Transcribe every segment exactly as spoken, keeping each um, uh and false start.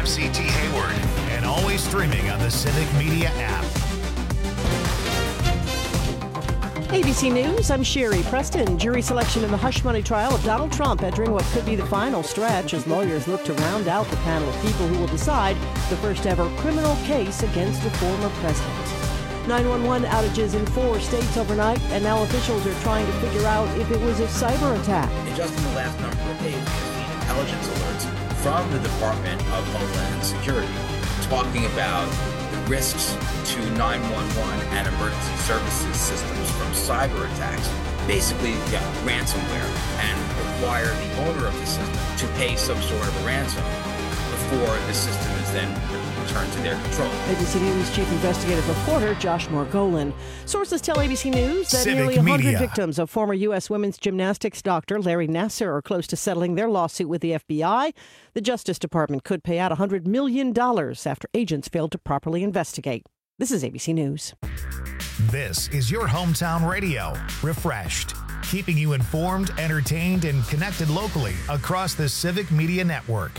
C T Hayward, and always streaming on the Civic Media app. A B C News, I'm Sherry Preston. Jury selection in the hush money trial of Donald Trump entering what could be the final stretch as lawyers look to round out the panel of people who will decide the first ever criminal case against the former president. nine one one outages in four states overnight, and now officials are trying to figure out if it was a cyber attack. And just in the last number of days, we've seen intelligence alerts from the Department of Homeland Security talking about the risks to nine one one and emergency services systems from cyber attacks, basically yeah, ransomware, and require the owner of the system to pay some sort of a ransom before the system is then returned to their control. A B C News chief investigative reporter Josh Margolin. Sources tell A B C News that Civic nearly one hundred Media. victims of former U S women's gymnastics doctor Larry Nassar are close to settling their lawsuit with the F B I. The Justice Department could pay out one hundred million dollars after agents failed to properly investigate. This is A B C News. This is your hometown radio, refreshed, keeping you informed, entertained, and connected locally across the Civic Media Network.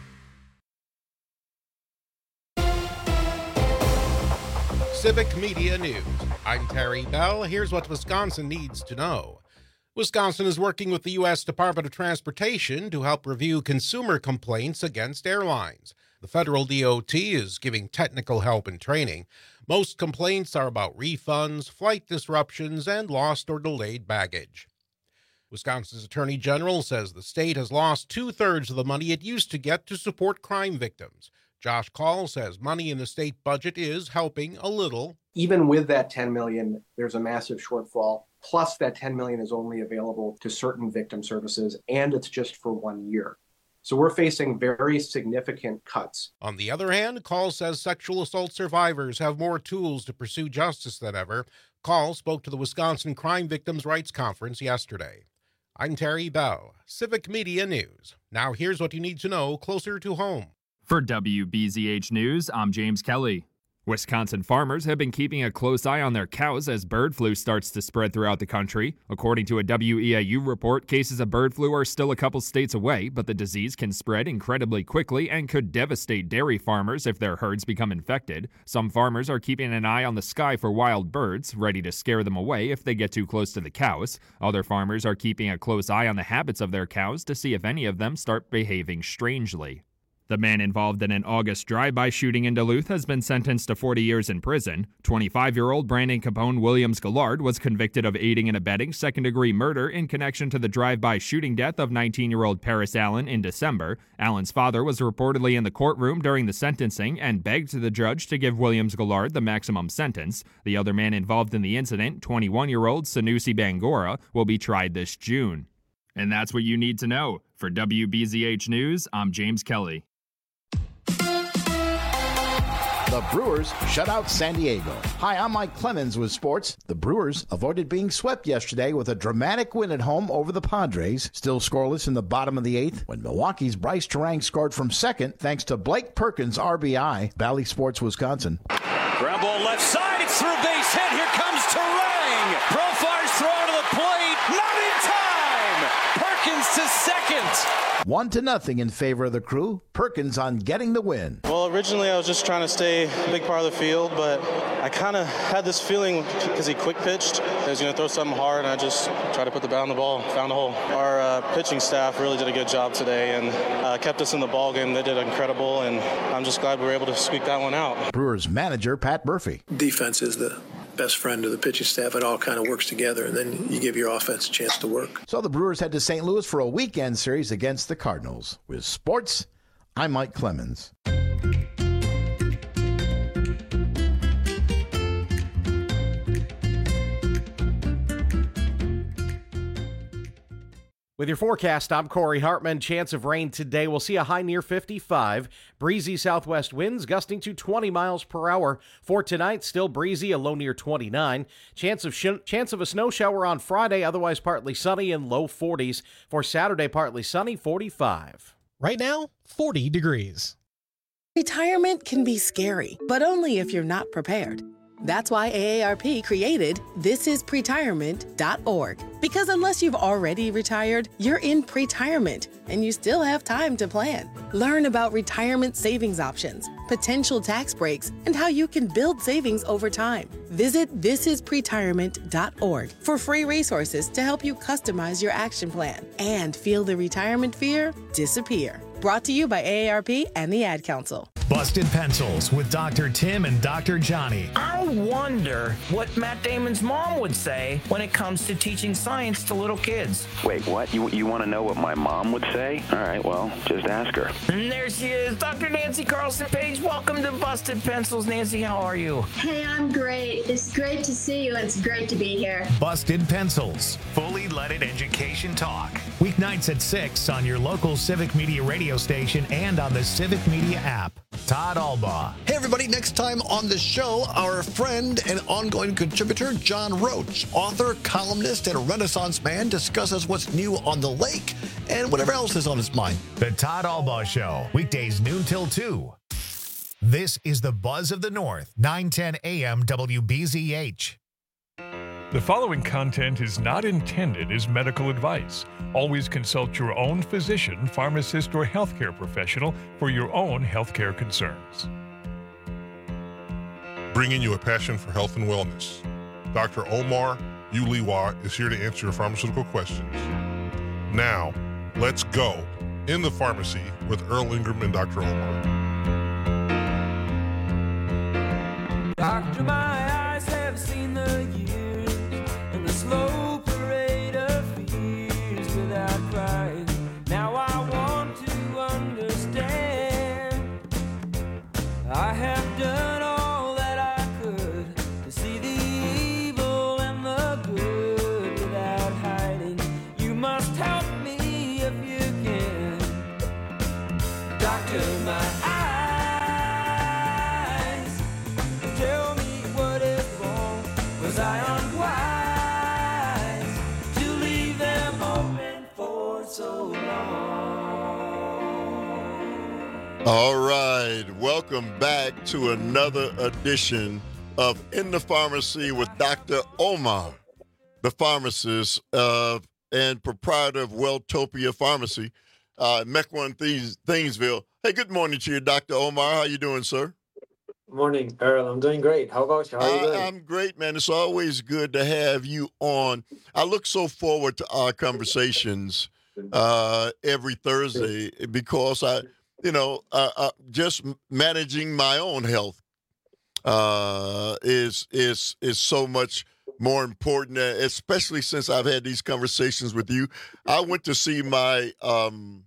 Civic Media News. I'm Terry Bell. Here's what Wisconsin needs to know. Wisconsin is working with the U S Department of Transportation to help review consumer complaints against airlines. The federal D O T is giving technical help and training. Most complaints are about refunds, flight disruptions, and lost or delayed baggage. Wisconsin's Attorney General says the state has lost two-thirds of the money it used to get to support crime victims. Josh Call says money in the state budget is helping a little. Even with that ten million dollars, there's a massive shortfall. Plus, that ten million dollars is only available to certain victim services, and it's just for one year. So we're facing very significant cuts. On the other hand, Call says sexual assault survivors have more tools to pursue justice than ever. Call spoke to the Wisconsin Crime Victims' Rights Conference yesterday. I'm Terry Bell, Civic Media News. Now here's what you need to know closer to home. For W B Z H News, I'm James Kelly. Wisconsin farmers have been keeping a close eye on their cows as bird flu starts to spread throughout the country. According to a W E I U report, cases of bird flu are still a couple states away, but the disease can spread incredibly quickly and could devastate dairy farmers if their herds become infected. Some farmers are keeping an eye on the sky for wild birds, ready to scare them away if they get too close to the cows. Other farmers are keeping a close eye on the habits of their cows to see if any of them start behaving strangely. The man involved in an August drive-by shooting in Duluth has been sentenced to forty years in prison. twenty-five-year-old Brandon Capone Williams-Gillard was convicted of aiding and abetting second-degree murder in connection to the drive-by shooting death of nineteen-year-old Paris Allen in December. Allen's father was reportedly in the courtroom during the sentencing and begged the judge to give Williams-Gillard the maximum sentence. The other man involved in the incident, twenty-one-year-old Sanusi Bangora, will be tried this June. And that's what you need to know. For W B Z H News, I'm James Kelly. The Brewers shut out San Diego. Hi, I'm Mike Clemens with sports. The Brewers avoided being swept yesterday with a dramatic win at home over the Padres. Still scoreless in the bottom of the eighth when Milwaukee's Bryce Terang scored from second thanks to Blake Perkins' R B I. Valley Sports, Wisconsin. Ground ball left side. It's through base hit. Here comes Terang. Profire's throw to the plate. Not in time. Perkins to second. One to nothing in favor of the Crew. Perkins on getting the win. Well, originally I was just trying to stay a big part of the field, but I kind of had this feeling because he quick pitched, he was going to throw something hard, and I just tried to put the bat on the ball, found a hole. Our uh, pitching staff really did a good job today and uh, kept us in the ball game. They did incredible, and I'm just glad we were able to squeak that one out. Brewers manager Pat Murphy. Defense is the best friend of the pitching staff. It all kind of works together, and then you give your offense a chance to work. So the Brewers head to Saint Louis for a weekend series against the Cardinals. With sports, I'm Mike Clemens. With your forecast, I'm Corey Hartman. Chance of rain today. We'll see a high near fifty-five. Breezy southwest winds gusting to twenty miles per hour. For tonight, still breezy, a low near twenty-nine. Chance of sh- chance of a snow shower on Friday, otherwise partly sunny and low forties. For Saturday, partly sunny, forty-five. Right now, forty degrees. Retirement can be scary, but only if you're not prepared. That's why A A R P created this is pretirement dot org. Because unless you've already retired, you're in pretirement, and you still have time to plan. Learn about retirement savings options, potential tax breaks, and how you can build savings over time. Visit this is pretirement dot org for free resources to help you customize your action plan and feel the retirement fear disappear. Brought to you by A A R P and the Ad Council. Busted Pencils with Doctor Tim and Doctor Johnny. I wonder what Matt Damon's mom would say when it comes to teaching science to little kids. Wait, what? You you want to know what my mom would say? All right, well, just ask her. And there she is, Doctor Nancy Carlson Page. Welcome to Busted Pencils. Nancy, how are you? Hey, I'm great. It's great to see you. It's great to be here. Busted Pencils, fully leaded education talk. Weeknights at six on your local Civic Media radio station and on the Civic Media app. Todd Albaugh. Hey, everybody. Next time on the show, our friend and ongoing contributor, John Roach, author, columnist, and Renaissance man, discusses what's new on the lake and whatever else is on his mind. The Todd Albaugh Show, weekdays noon till two. This is the Buzz of the North, nine ten A M W B Z H. The following content is not intended as medical advice. Always consult your own physician, pharmacist, or healthcare professional for your own healthcare concerns. Bringing you a passion for health and wellness. Doctor Omar Uliwa is here to answer your pharmaceutical questions. Now, let's go in the pharmacy with Earl Ingram and Doctor Omar. Doctor, my eyes have seen the years and the slow parade of fears without crying. Now I want to understand. I have done all that I could to see the evil and the good without hiding. You must help me if you can. Doctor, my eyes, tell me what is wrong. Was I unwise to leave them open for so long? All right, welcome back to another edition of In the Pharmacy with Doctor Omar, the pharmacist uh, and proprietor of Welltopia Pharmacy, uh, Mequon, Thiensville. Hey, good morning to you, Doctor Omar. How you doing, sir? Morning, Earl. I'm doing great. How about you? How are you doing? I, I'm great, man. It's always good to have you on. I look so forward to our conversations uh, every Thursday because I, you know, uh, uh, just managing my own health uh, is is is so much more important, especially since I've had these conversations with you. I went to see my um,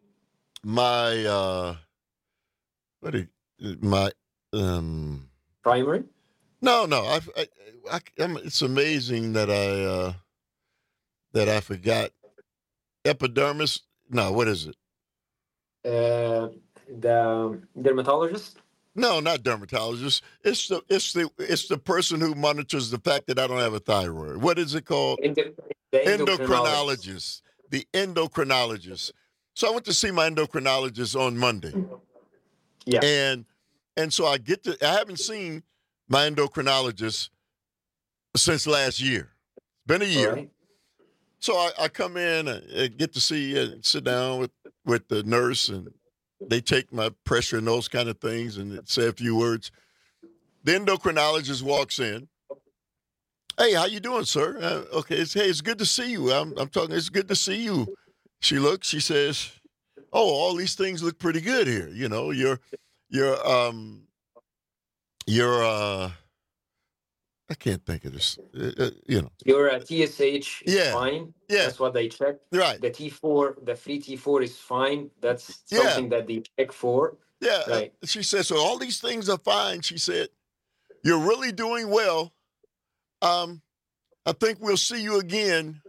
my uh, what do you, my um, primary. No, no. I, I, I, I'm, it's amazing that I uh, that I forgot epidermis. No, what is it? Uh, the dermatologist. No, not dermatologist. It's the it's the it's the person who monitors the fact that I don't have a thyroid. What is it called? Endo- the endocrinologist. The endocrinologist. So I went to see my endocrinologist on Monday. Yeah. And and so I get to I haven't seen my endocrinologist since last year. It's been a year. Right. So I, I come in and get to see and sit down with, with the nurse, and they take my pressure and those kind of things and say a few words. The endocrinologist walks in. Hey, how you doing, sir? Uh, okay, it's, hey, it's good to see you. I'm, I'm talking, it's good to see you. She looks, she says, oh, all these things look pretty good here. You know, you're, you're, um, you're, uh, I can't think of this, uh, you know. Your uh, T S H is Yeah. fine. Yeah. That's what they checked. Right. The T four, the free T four is fine. That's Yeah. something that they check for. Yeah. Right. uh, She said, so all these things are fine. She said, you're really doing well. Um, I think we'll see you again.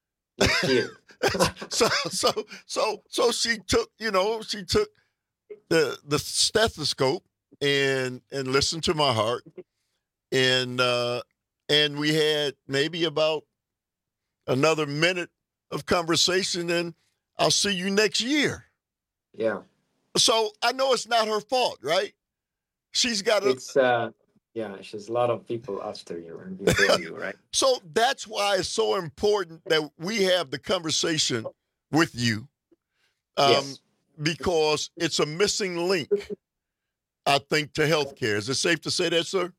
so, so, so, so she took, you know, she took the the stethoscope and and listened to my heart, and uh, and we had maybe about another minute of conversation, and I'll see you next year. Yeah. So I know it's not her fault, right? She's got a It's uh, Yeah, there's a lot of people after you and before you, right? So that's why it's so important that we have the conversation with you, um, Yes. because it's a missing link, I think, to healthcare. Is it safe to say that, sir?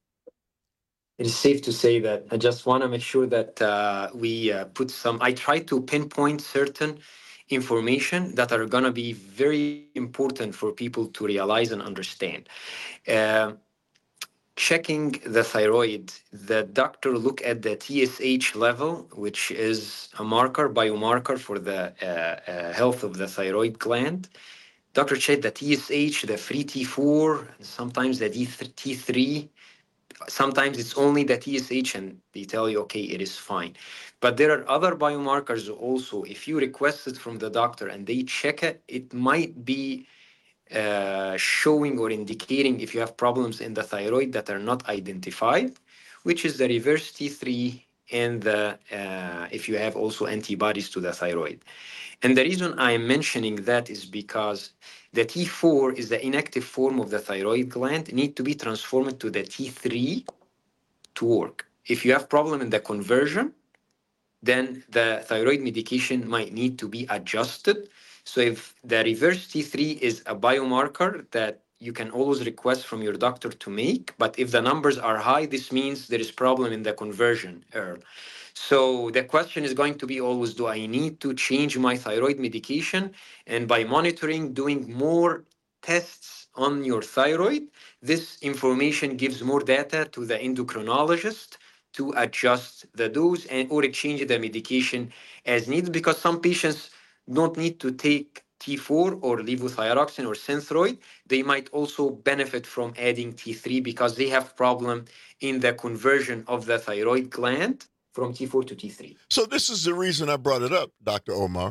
It is safe to say that. I just want to make sure that uh, we uh, put some. I try to pinpoint certain information that are going to be very important for people to realize and understand. Uh, checking the thyroid, the doctor look at the T S H level, which is a marker, biomarker for the uh, uh, health of the thyroid gland. Doctor check the T S H, the free T four, sometimes the T three. Sometimes it's only the T S H and they tell you, okay, it is fine. But there are other biomarkers also. If you request it from the doctor and they check it, it might be uh, showing or indicating if you have problems in the thyroid that are not identified, which is the reverse T three and the uh, if you have also antibodies to the thyroid. And the reason I'm mentioning that is because the T four is the inactive form of the thyroid gland, need to be transformed to the T three to work. If you have problem in the conversion, then the thyroid medication might need to be adjusted. So if the reverse T three is a biomarker that you can always request from your doctor to make, but if the numbers are high, this means there is problem in the conversion, Earl. So the question is going to be always, do I need to change my thyroid medication? And by monitoring, doing more tests on your thyroid, this information gives more data to the endocrinologist to adjust the dose and or exchange the medication as needed, because some patients don't need to take T four or levothyroxine or Synthroid. They might also benefit from adding T three because they have problem in the conversion of the thyroid gland from T four to T three. So this is the reason I brought it up, Doctor Omar.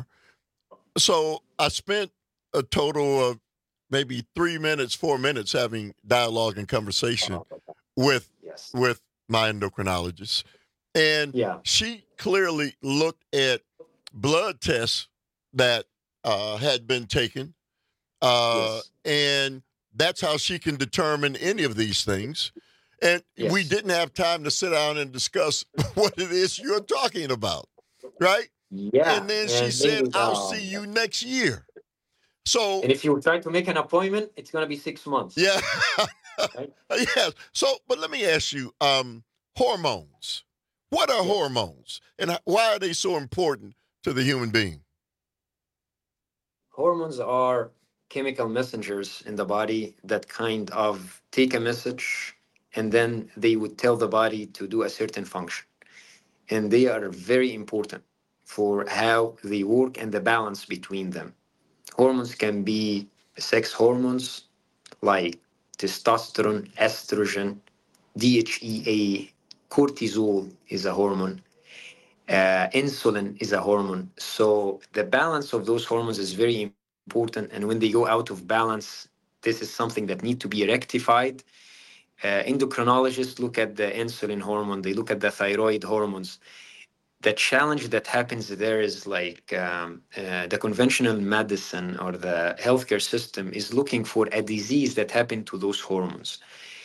So I spent a total of maybe three minutes, four minutes having dialogue and conversation with yes. with my endocrinologist. And yeah. she clearly looked at blood tests that uh, had been taken. Uh, yes. And that's how she can determine any of these things. And yes. we didn't have time to sit down and discuss what it is you're talking about, right? Yeah. And then and she said, maybe, I'll uh, see you next year. So, and if you try to make an appointment, it's going to be six months. Yeah. Right? Yes. So, but let me ask you, um, hormones. What are yes. hormones, and why are they so important to the human being? Hormones are chemical messengers in the body that kind of take a message and then they would tell the body to do a certain function. And they are very important for how they work and the balance between them. Hormones can be sex hormones like testosterone, estrogen, D H E A, cortisol is a hormone, uh, insulin is a hormone. So the balance of those hormones is very important. And when they go out of balance, this is something that needs to be rectified. Uh, endocrinologists look at the insulin hormone, they look at the thyroid hormones. The challenge that happens there is like um, uh, the conventional medicine or the healthcare system is looking for a disease that happened to those hormones.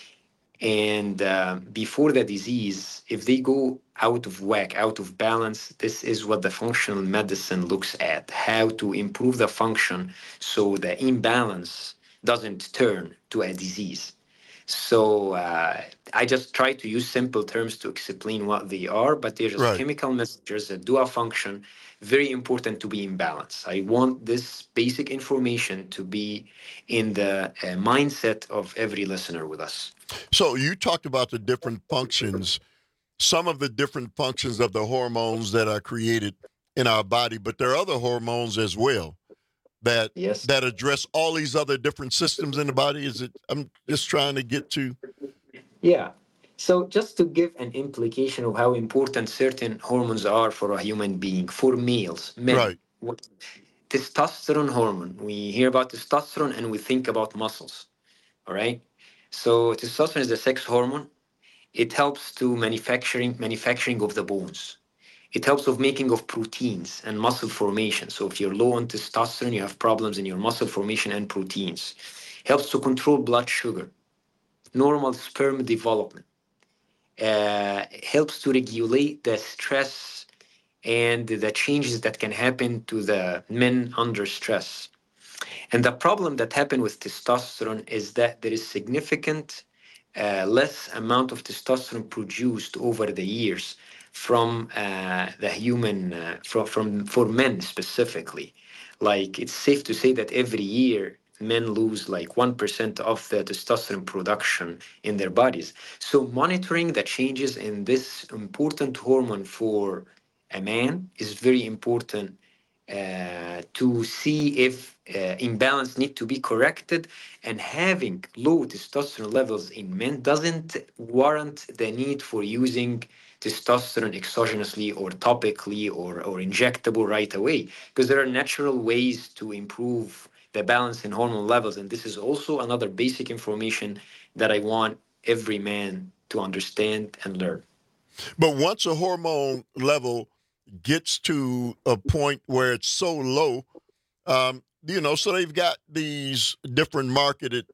And uh, before the disease, if they go out of whack, out of balance, this is what the functional medicine looks at, how to improve the function so the imbalance doesn't turn to a disease. So uh, I just try to use simple terms to explain what they are, but they're just Right. chemical messengers that do a function. Very important to be in balance. I want this basic information to be in the uh, mindset of every listener with us. So you talked about the different functions, some of the different functions of the hormones that are created in our body, but there are other hormones as well that yes. that address all these other different systems in the body. Is it? I'm just trying to get to. Yeah. So just to give an implication of how important certain hormones are for a human being, for males, men, Right. what, testosterone hormone. We hear about testosterone and we think about muscles. All right. So testosterone is the sex hormone. It helps to manufacturing manufacturing of the bones. It helps with making of proteins and muscle formation. So if you're low on testosterone, you have problems in your muscle formation and proteins. Helps to control blood sugar, normal sperm development. uh, helps to regulate the stress and the changes that can happen to the men under stress. And the problem that happened with testosterone is that there is significant uh, less amount of testosterone produced over the years from uh, the human, uh, from, from for men specifically. Like, it's safe to say that every year men lose like one percent of the testosterone production in their bodies. So monitoring the changes in this important hormone for a man is very important uh, to see if uh, imbalance need to be corrected, and having low testosterone levels in men doesn't warrant the need for using testosterone exogenously or topically or, or injectable right away, because there are natural ways to improve the balance in hormone levels. And this is also another basic information that I want every man to understand and learn. But once a hormone level gets to a point where it's so low, um, you know, so they've got these different marketed,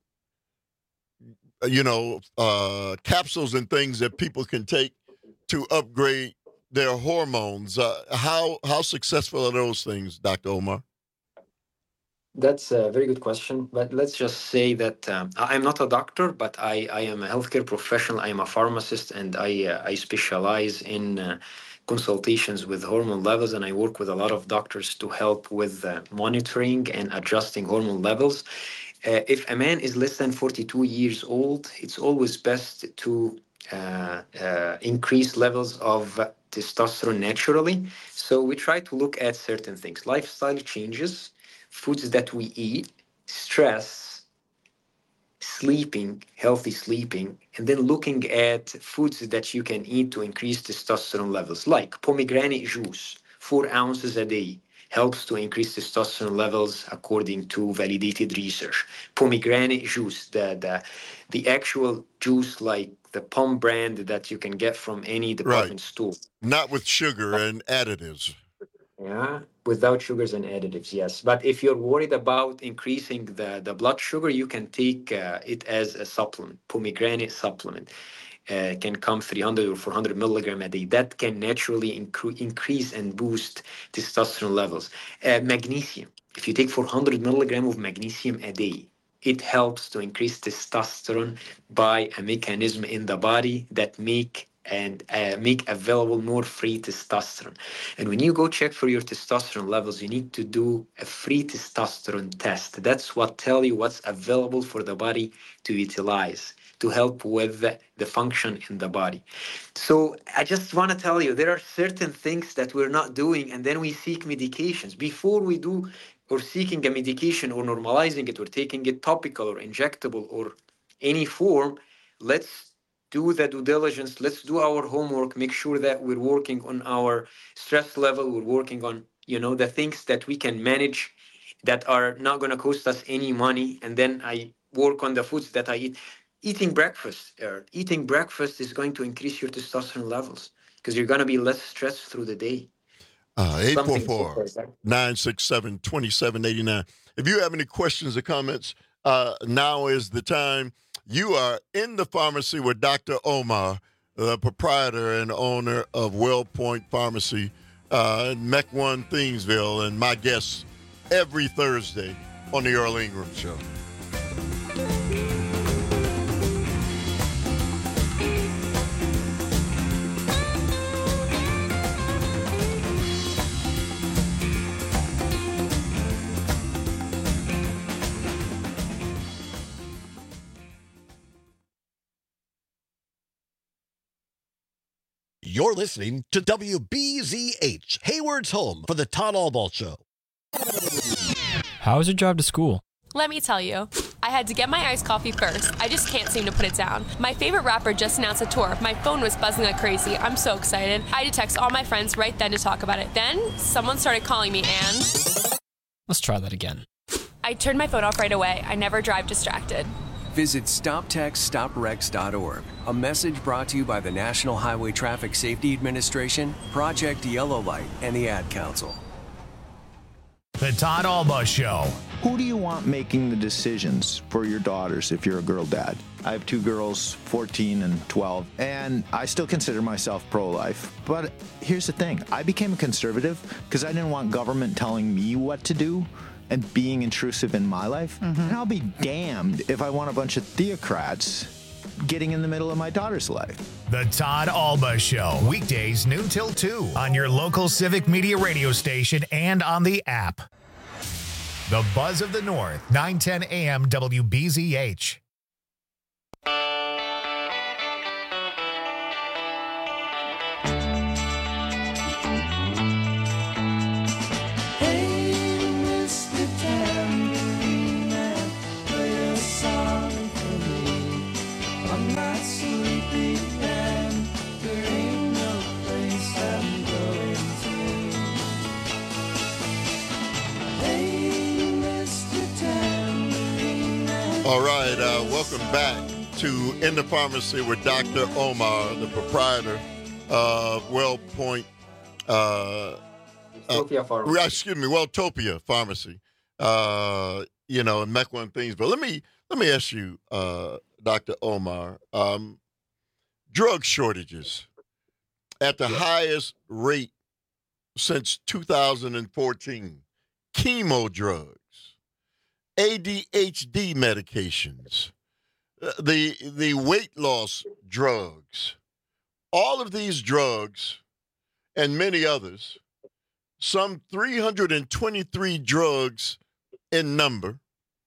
you know, uh, capsules and things that people can take to upgrade their hormones. Uh, how how successful are those things, Doctor Omar? That's a very good question, but let's just say that um, I'm not a doctor, but I, I am a healthcare professional. I am a pharmacist, and I uh, I specialize in uh, consultations with hormone levels, and I work with a lot of doctors to help with uh, monitoring and adjusting hormone levels. Uh, if a man is less than forty-two years old, it's always best to uh, uh, increase levels of uh, testosterone naturally. So we try to look at certain things: lifestyle changes, foods that we eat, stress, sleeping, healthy sleeping, and then looking at foods that you can eat to increase testosterone levels, like pomegranate juice, four ounces a day, helps to increase testosterone levels according to validated research. Pomegranate juice, the, the, the actual juice like the Pom brand that you can get from any department right. store. Not with sugar and additives. Yeah, without sugars and additives, yes. But if you're worried about increasing the, the blood sugar, you can take uh, it as a supplement, pomegranate supplement. Uh, can come three hundred or four hundred milligram a day. That can naturally incre- increase and boost testosterone levels. Uh, magnesium, if you take four hundred milligram of magnesium a day, it helps to increase testosterone by a mechanism in the body that make and uh, make available more free testosterone. And when you go check for your testosterone levels, you need to do a free testosterone test. That's what tell you what's available for the body to utilize to help with the, the function in the body. So I just want to tell you, there are certain things that we're not doing, and then we seek medications. Before we do or seeking a medication or normalizing it or taking it topical or injectable or any form, let's do the due diligence, let's do our homework, make sure that we're working on our stress level, we're working on, you know, the things that we can manage that are not going to cost us any money. And then I work on the foods that I eat. Eating breakfast, uh, eating breakfast is going to increase your testosterone levels because you're going to be less stressed through the day. Uh, eight four four, nine six seven, two seven eight nine. If you have any questions or comments, uh, now is the time. You are in the pharmacy with Doctor Omar, the proprietor and owner of WellPoint Pharmacy uh, in Mech One, Thingsville, and my guest every Thursday on the Earl Ingram Show. You're listening to W B Z H, Hayward's home for the Todd Albaugh Show. How was your drive to school? Let me tell you, I had to get my iced coffee first. I just can't seem to put it down. My favorite rapper just announced a tour. My phone was buzzing like crazy. I'm so excited. I had to text all my friends right then to talk about it. Then, someone started calling me and... Let's try that again. I turned my phone off right away. I never drive distracted. Visit stop text stop wrecks dot org. A message brought to you by the National Highway Traffic Safety Administration, Project Yellow Light, and the Ad Council. The Todd Albaugh Show. Who do you want making the decisions for your daughters if you're a girl dad? I have two girls, fourteen and twelve, and I still consider myself pro-life. But here's the thing. I became a conservative because I didn't want government telling me what to do and being intrusive in my life. Mm-hmm. And I'll be damned if I want a bunch of theocrats getting in the middle of my daughter's life. The Todd Alba Show, weekdays noon till two on your local Civic Media radio station and on the app. The Buzz of the North, nine ten A M W B Z H. All right, uh, welcome back to In the Pharmacy with Doctor Omar, the proprietor of WellPoint, uh, Utopia uh, Pharmacy. excuse me, Welltopia Pharmacy, uh, you know, and Mecca and things. But let me let me ask you, uh, Doctor Omar, um, drug shortages at the Yeah. highest rate since two thousand fourteen, chemo drugs. A D H D medications, uh, the the weight loss drugs, all of these drugs and many others, some three hundred twenty-three drugs in number,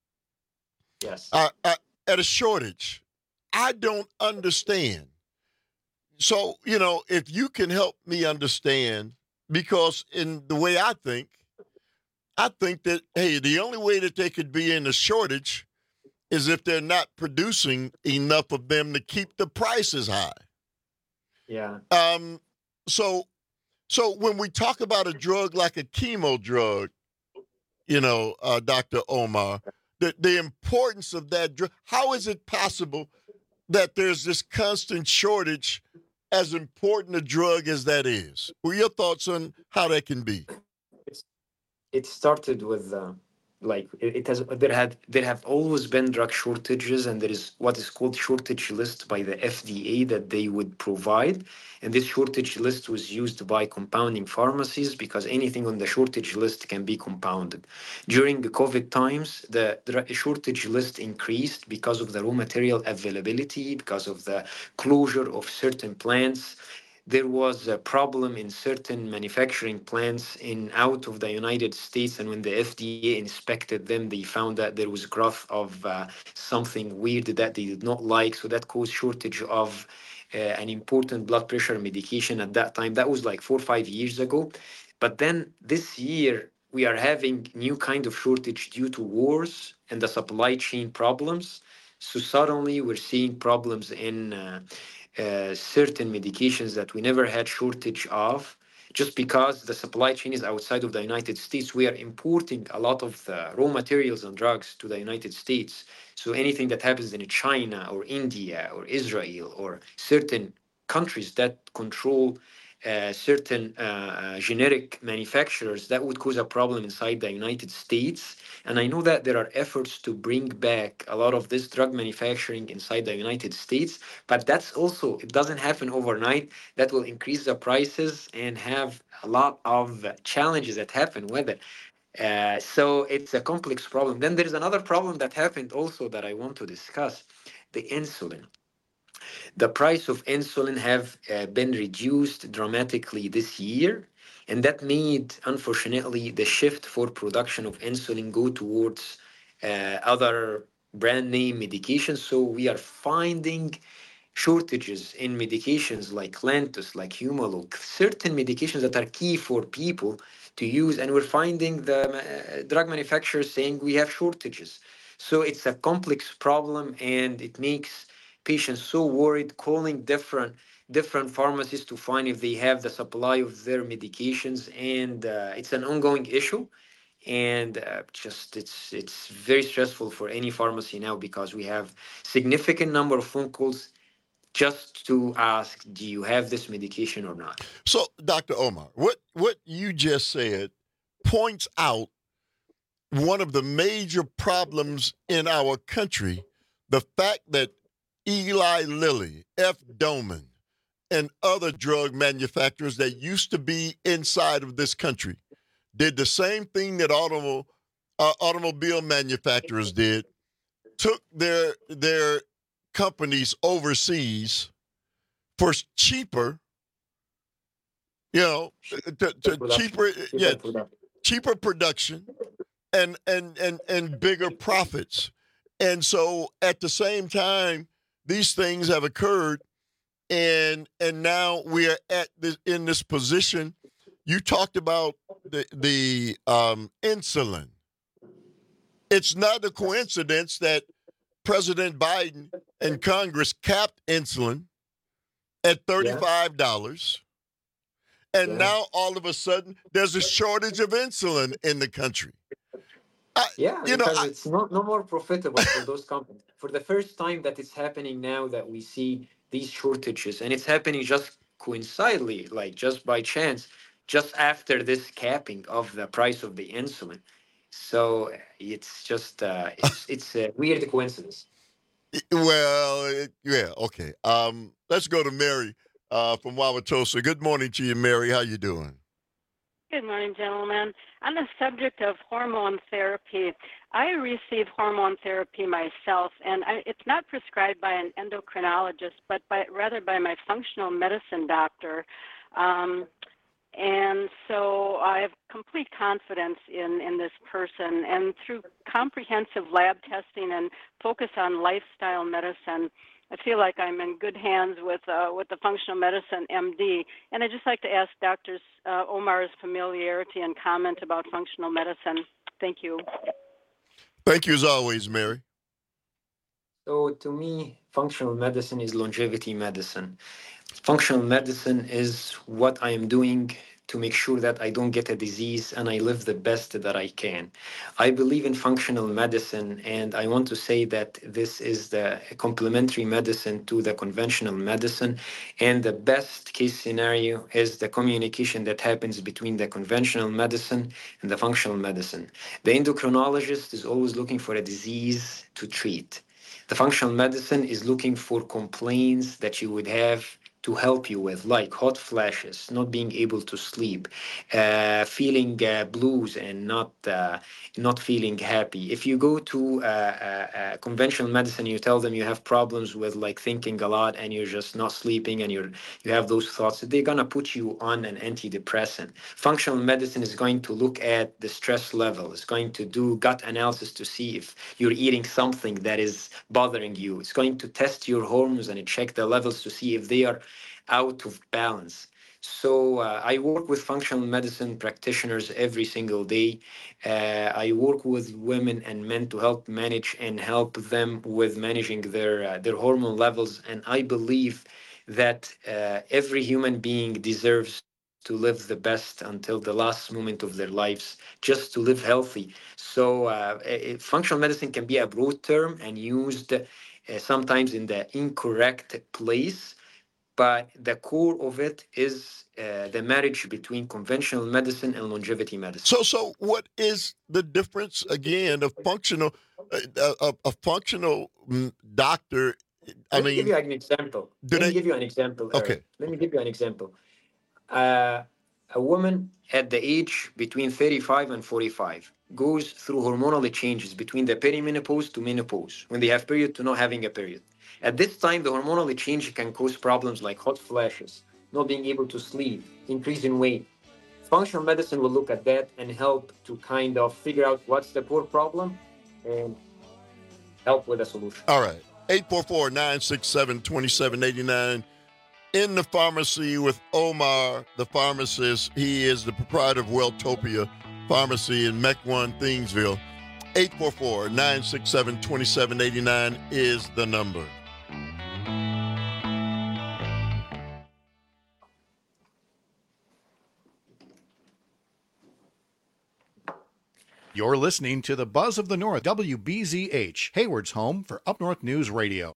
Yes. are, are at a shortage. I don't understand. So, you know, if you can help me understand, because in the way I think, I think that, hey, the only way that they could be in a shortage is if they're not producing enough of them to keep the prices high. Yeah. Um, so, so when we talk about a drug like a chemo drug, you know, uh, Doctor Omar, the, the importance of that drug, how is it possible that there's this constant shortage as important a drug as that is? What are your thoughts on how that can be? It started with uh, like it, it has there had there have always been drug shortages, and there is what is called shortage list by the F D A that they would provide, and this shortage list was used by compounding pharmacies because anything on the shortage list can be compounded. During the COVID times, the, the shortage list increased because of the raw material availability, because of the closure of certain plants. There was a problem in certain manufacturing plants in out of the United States, and when the F D A inspected them, they found that there was growth of uh, something weird that they did not like, so that caused shortage of uh, an important blood pressure medication at that time. That was like four or five years ago. But then this year, we are having new kind of shortage due to wars and the supply chain problems. So suddenly we're seeing problems in uh, uh, certain medications that we never had shortage of, just because the supply chain is outside of the United States. We are importing a lot of the raw materials and drugs to the United States. So anything that happens in China or India or Israel or certain countries that control uh, certain uh, generic manufacturers, that would cause a problem inside the United States. And I know that there are efforts to bring back a lot of this drug manufacturing inside the United States, but that's also, it doesn't happen overnight. That will increase the prices and have a lot of challenges that happen with it. Uh, so it's a complex problem. Then there's another problem that happened also that I want to discuss, the insulin. The price of insulin have uh, been reduced dramatically this year, and that made, unfortunately, the shift for production of insulin go towards uh, other brand name medications. So we are finding shortages in medications like Lantus, like Humalog, certain medications that are key for people to use, and we're finding the uh, drug manufacturers saying we have shortages. So it's a complex problem, and it makes patients so worried, calling different different pharmacies to find if they have the supply of their medications, and uh, it's an ongoing issue. And uh, just it's it's very stressful for any pharmacy now, because we have significant number of phone calls just to ask, do you have this medication or not? So, Doctor Omar, what what you just said points out one of the major problems in our country, the fact that Eli Lilly, F. Doman, and other drug manufacturers that used to be inside of this country did the same thing that automo- uh, automobile manufacturers did, took their their companies overseas for cheaper, you know, to, to cheaper, yeah, cheaper production and, and, and, and bigger profits. And so at the same time, these things have occurred, and and now we are at this, in this position. You talked about the the um, insulin. It's not a coincidence that President Biden and Congress capped insulin at thirty-five dollars, and yeah. now all of a sudden there's a shortage of insulin in the country. I, yeah, you because know, I, it's not no more profitable for those companies. For the first time that it's happening now that we see these shortages, and it's happening just coincidentally, like just by chance, just after this capping of the price of the insulin. So it's just uh, it's it's a weird coincidence. Well, it, yeah, okay. Um, let's go to Mary uh, from Wauwatosa. Good morning to you, Mary. How you doing? Good morning, gentlemen. On the subject of hormone therapy, I receive hormone therapy myself, and I, it's not prescribed by an endocrinologist, but by, rather by my functional medicine doctor. Um, and so I have complete confidence in, in this person. And through comprehensive lab testing and focus on lifestyle medicine, I feel like I'm in good hands with uh, with the functional medicine M D. And I'd just like to ask Doctor Uh, Omar's familiarity and comment about functional medicine. Thank you. Thank you as always, Mary. So to me, functional medicine is longevity medicine. Functional medicine is what I am doing to make sure that I don't get a disease and I live the best that I can. I believe in functional medicine, and I want to say that this is the complementary medicine to the conventional medicine, and the best case scenario is the communication that happens between the conventional medicine and the functional medicine. The endocrinologist is always looking for a disease to treat. The functional medicine is looking for complaints that you would have to help you with, like hot flashes, not being able to sleep, uh, feeling uh, blues and not uh, not feeling happy. If you go to uh, uh, uh, conventional medicine, you tell them you have problems with like thinking a lot and you're just not sleeping and you're you have those thoughts, they're gonna put you on an antidepressant. Functional medicine is going to look at the stress level. It's going to do gut analysis to see if you're eating something that is bothering you. It's going to test your hormones and check the levels to see if they are out of balance. So uh, I work with functional medicine practitioners every single day. Uh, I work with women and men to help manage and help them with managing their uh, their hormone levels. And I believe that uh, every human being deserves to live the best until the last moment of their lives, just to live healthy. So uh, it, functional medicine can be a broad term and used uh, sometimes in the incorrect place. But the core of it is uh, the marriage between conventional medicine and longevity medicine. So, so what is the difference again of functional, uh, a, a functional doctor? I Let mean, me give you an example. Let me I, give you an example. Eric. Okay. Let me give you an example. Uh, a woman at the age between thirty-five and forty-five goes through hormonal changes between the perimenopause to menopause, when they have period to not having a period. At this time, the hormonal change can cause problems like hot flashes, not being able to sleep, increase in weight. Functional medicine will look at that and help to kind of figure out what's the core problem and help with a solution. All right. eight four four, nine six seven, two seven eight nine. In the pharmacy with Omar, the pharmacist. He is the proprietor of Welltopia Pharmacy in Mequon, Thingsville. eight four four, nine six seven, two seven eight nine is the number. You're listening to the Buzz of the North, W B Z H, Hayward's home for Up North News Radio.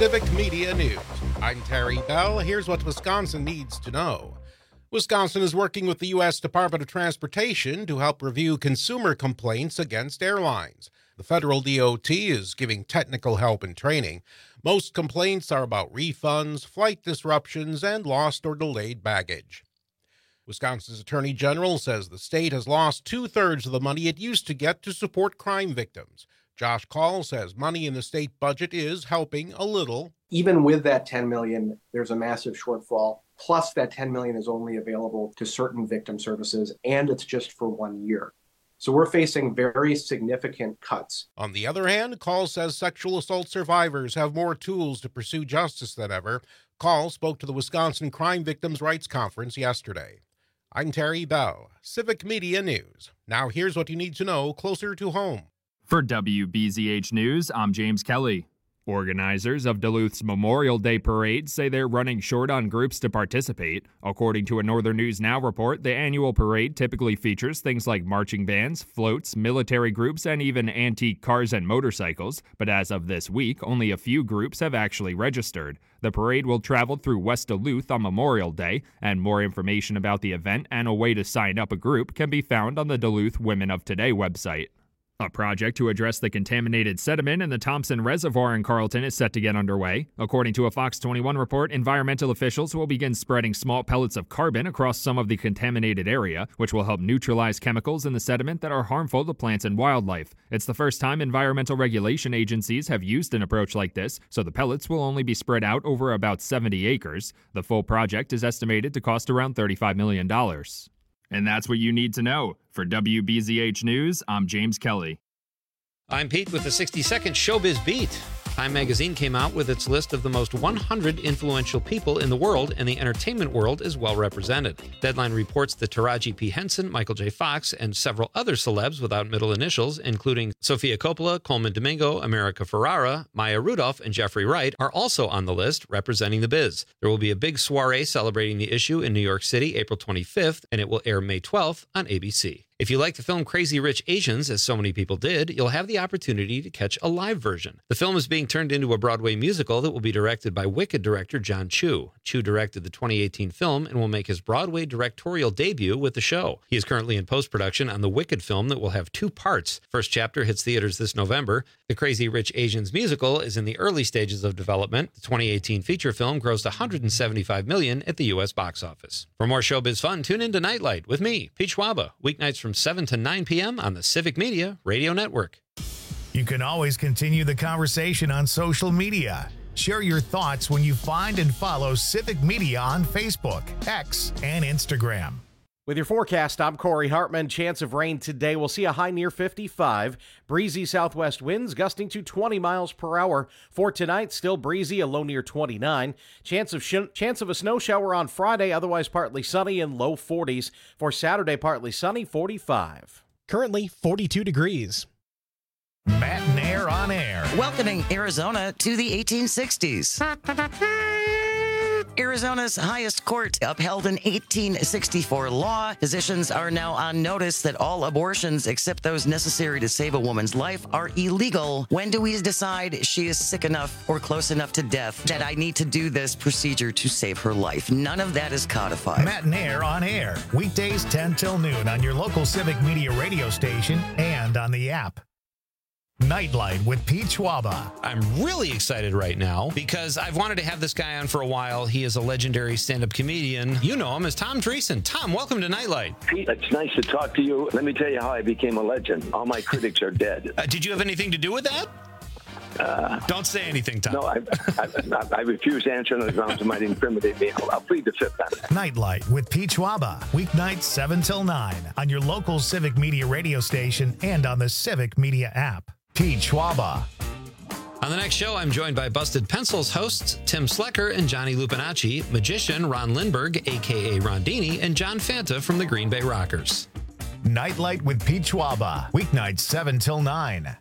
Civic Media News. I'm Terry Bell. Here's what Wisconsin needs to know. Wisconsin is working with the U S Department of Transportation to help review consumer complaints against airlines. The federal D O T is giving technical help and training. Most complaints are about refunds, flight disruptions, and lost or delayed baggage. Wisconsin's Attorney General says the state has lost two-thirds of the money it used to get to support crime victims. Josh Call says money in the state budget is helping a little. Even with that ten million dollars, there's a massive shortfall. Plus, that ten million dollars is only available to certain victim services, and it's just for one year. So we're facing very significant cuts. On the other hand, Call says sexual assault survivors have more tools to pursue justice than ever. Call spoke to the Wisconsin Crime Victims' Rights Conference yesterday. I'm Terry Bell, Civic Media News. Now here's what you need to know closer to home. For W B Z H News, I'm James Kelly. Organizers of Duluth's Memorial Day Parade say they're running short on groups to participate. According to a Northern News Now report, the annual parade typically features things like marching bands, floats, military groups, and even antique cars and motorcycles. But as of this week, only a few groups have actually registered. The parade will travel through West Duluth on Memorial Day, and more information about the event and a way to sign up a group can be found on the Duluth Women of Today website. A project to address the contaminated sediment in the Thompson Reservoir in Carlton is set to get underway. According to a Fox twenty-one report, environmental officials will begin spreading small pellets of carbon across some of the contaminated area, which will help neutralize chemicals in the sediment that are harmful to plants and wildlife. It's the first time environmental regulation agencies have used an approach like this, so the pellets will only be spread out over about seventy acres. The full project is estimated to cost around thirty-five million dollars. And that's what you need to know. For W B Z H News, I'm James Kelly. I'm Pete with the sixty second Showbiz Beat. Time magazine came out with its list of the most one hundred influential people in the world, and the entertainment world is well represented. Deadline reports that Taraji P. Henson, Michael J. Fox, and several other celebs without middle initials, including Sofia Coppola, Coleman Domingo, America Ferrara, Maya Rudolph, and Jeffrey Wright, are also on the list representing the biz. There will be a big soiree celebrating the issue in New York City April twenty-fifth, and it will air May twelfth on A B C. If you like the film Crazy Rich Asians, as so many people did, you'll have the opportunity to catch a live version. The film is being turned into a Broadway musical that will be directed by Wicked director John Chu. Chu directed the twenty eighteen film and will make his Broadway directorial debut with the show. He is currently in post-production on the Wicked film that will have two parts. First chapter hits theaters this November. The Crazy Rich Asians musical is in the early stages of development. The twenty eighteen feature film grossed one hundred seventy-five million dollars at the U S box office. For more showbiz fun, tune in to Nightlight with me, Pete Schwaba, weeknights from seven to nine p.m. on the Civic Media Radio Network. You can always continue the conversation on social media. Share your thoughts when you find and follow Civic Media on Facebook, X, and Instagram. With your forecast, I'm Corey Hartman. Chance of rain today. We'll see a high near fifty-five. Breezy southwest winds gusting to twenty miles per hour. For tonight, still breezy, a low near twenty-nine. Chance of sh- chance of a snow shower on Friday, otherwise partly sunny and low forties. For Saturday, partly sunny, forty-five. Currently forty-two degrees. Matt and Air on air. Welcoming Arizona to the eighteen sixties. Arizona's highest court upheld an eighteen sixty-four law. Physicians are now on notice that all abortions except those necessary to save a woman's life are illegal. When do we decide she is sick enough or close enough to death that I need to do this procedure to save her life? None of that is codified. Matt and Air on air. Weekdays ten till noon on your local Civic Media radio station and on the app. Nightlight with Pete Schwaba. I'm really excited right now because I've wanted to have this guy on for a while. He is a legendary stand-up comedian. You know him as Tom Dreesen. Tom, welcome to Nightlight. Pete, it's nice to talk to you. Let me tell you how I became a legend. All my critics are dead. Uh, did you have anything to do with that? Uh, Don't say anything, Tom. No, I, I, I, I refuse to answer on the grounds it might incriminate me. I'll, I'll plead the fifth on it. Nightlight with Pete Schwaba. Weeknights seven till nine on your local Civic Media radio station and on the Civic Media app. Pete Schwaba. On the next show, I'm joined by Busted Pencils hosts Tim Slecker and Johnny Lupinacci, magician Ron Lindbergh, a k a. Rondini, and John Fanta from the Green Bay Rockers. Nightlight with Pete Schwaba. Weeknights seven till nine.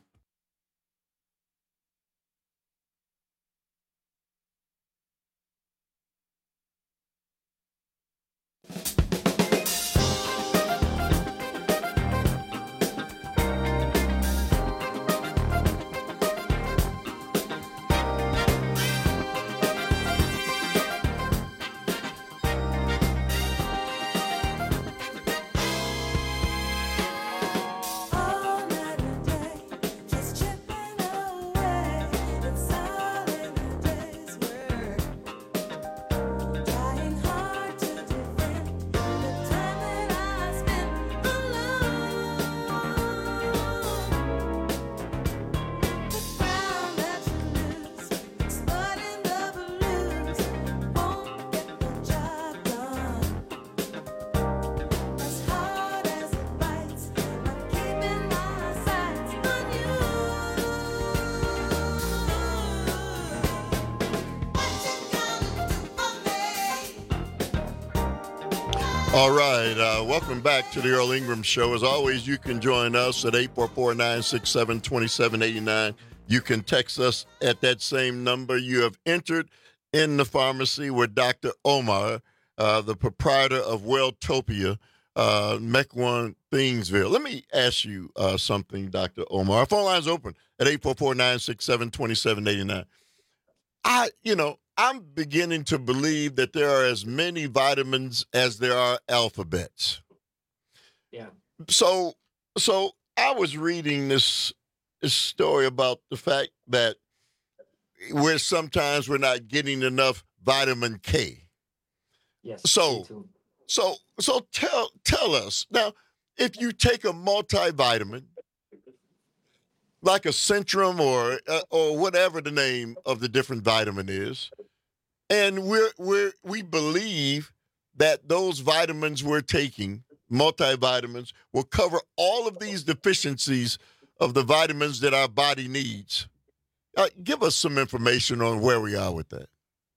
All right, uh, welcome back to the Earl Ingram Show. As always, you can join us at eight four four, nine six seven, two seven eight nine. You can text us at that same number. You have entered in the pharmacy with Doctor Omar, uh, the proprietor of Welltopia, uh, Mequon, Thingsville. Let me ask you uh, something, Doctor Omar. Our phone line's open at eight four four, nine six seven, two seven eight nine. I, you know, I'm beginning to believe that there are as many vitamins as there are alphabets. Yeah. So, so I was reading this, this story about the fact that we're sometimes we're not getting enough vitamin K. Yes. So, so, so tell tell us now, if you take a multivitamin like a Centrum or uh, or whatever the name of the different vitamin is, and we're we're we believe that those vitamins we're taking, multivitamins, will cover all of these deficiencies of the vitamins that our body needs. Uh, give us some information on where we are with that.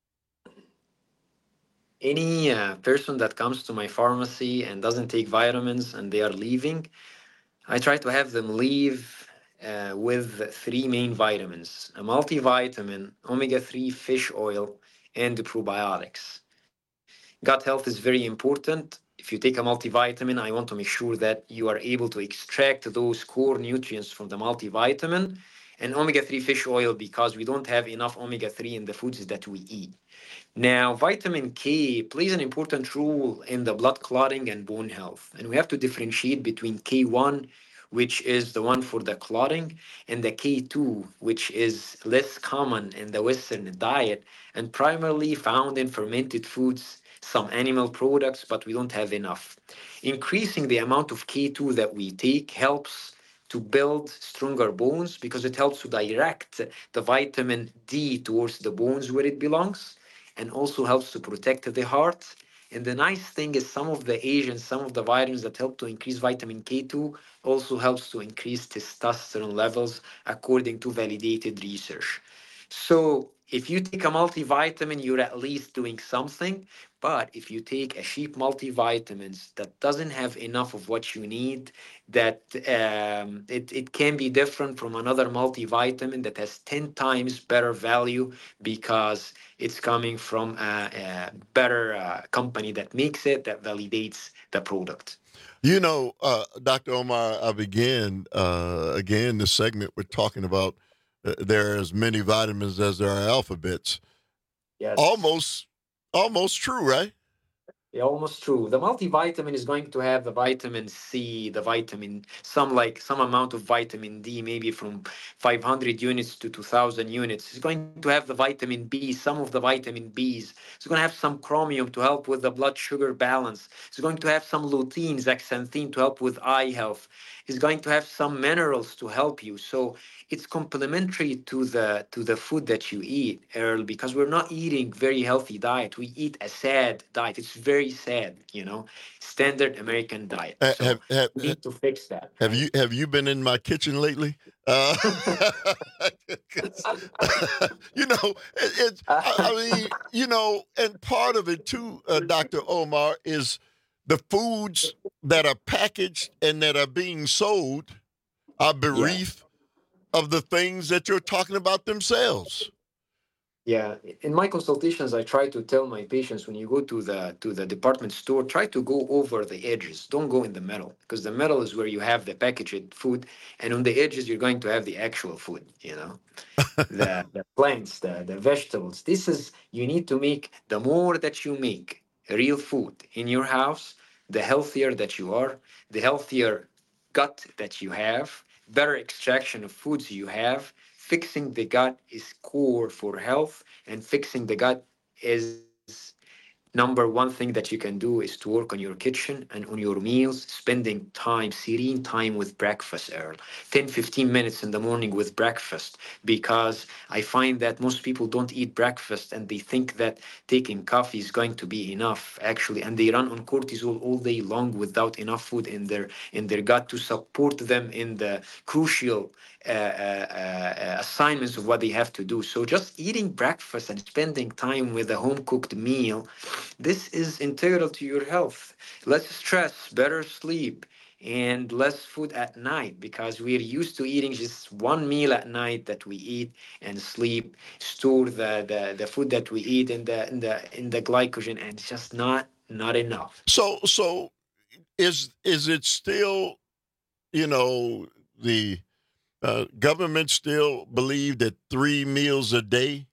Any uh, person that comes to my pharmacy and doesn't take vitamins and they are leaving, I try to have them leave uh, with three main vitamins: a multivitamin, omega three fish oil, and the probiotics. Gut health is very important. If you take a multivitamin, I want to make sure that you are able to extract those core nutrients from the multivitamin, and omega three fish oil, because we don't have enough omega three in the foods that we eat. Now, vitamin K plays an important role in the blood clotting and bone health. And we have to differentiate between K one, which is the one for the clotting, and the K two, which is less common in the Western diet and primarily found in fermented foods, some animal products, but we don't have enough. Increasing the amount of K two that we take helps to build stronger bones because it helps to direct the vitamin D towards the bones where it belongs, and also helps to protect the heart. And the nice thing is some of the agents, some of the vitamins that help to increase vitamin K two also helps to increase testosterone levels according to validated research. So if you take a multivitamin, you're at least doing something. But if you take a cheap multivitamins that doesn't have enough of what you need, that um, it, it can be different from another multivitamin that has ten times better value because it's coming from a, a better uh, company that makes it, that validates the product. You know, uh, Doctor Omar, I began, uh, again, this segment we're talking about uh, there are as many vitamins as there are alphabets. Yes. Almost, almost true, right? Yeah, almost true. The multivitamin is going to have the vitamin C, the vitamin, some like some amount of vitamin D, maybe from five hundred units to two thousand units. It's going to have the vitamin B, some of the vitamin Bs. It's going to have some chromium to help with the blood sugar balance. It's going to have some lutein, zeaxanthin to help with eye health. It's going to have some minerals to help you. So it's complementary to the to the food that you eat, Earl, because we're not eating very healthy diet. We eat a sad diet. It's very sad, you know, standard American diet. Uh, So have, have, we need to fix that. have you have you been in my kitchen lately? Uh, you know, it, it's I, I mean, you know, and part of it too, uh, Doctor Omar, is the foods that are packaged and that are being sold are bereft of the things that you're talking about themselves. Yeah, in my consultations, I try to tell my patients when you go to the to the department store, try to go over the edges. Don't go in the middle, because the middle is where you have the packaged food, and on the edges you're going to have the actual food. You know, the the plants, the the vegetables. This is you need to make. The more that you make real food in your house, the healthier that you are, the healthier gut that you have, better extraction of foods you have. Fixing the gut is core for health, and fixing the gut is number one thing that you can do is to work on your kitchen and on your meals, spending time, serene time with breakfast, Earl. ten, fifteen minutes in the morning with breakfast, because I find that most people don't eat breakfast and they think that taking coffee is going to be enough, actually, and they run on cortisol all day long without enough food in their in their gut to support them in the crucial uh, uh, uh, assignments of what they have to do. So just eating breakfast and spending time with a home cooked meal, this is integral to your health. Less stress, better sleep, and less food at night, because we're used to eating just one meal at night that we eat and sleep, store the, the, the food that we eat in the in the in the glycogen, and it's just not not enough. So so is is it still, you know, the uh, government still believe that three meals a day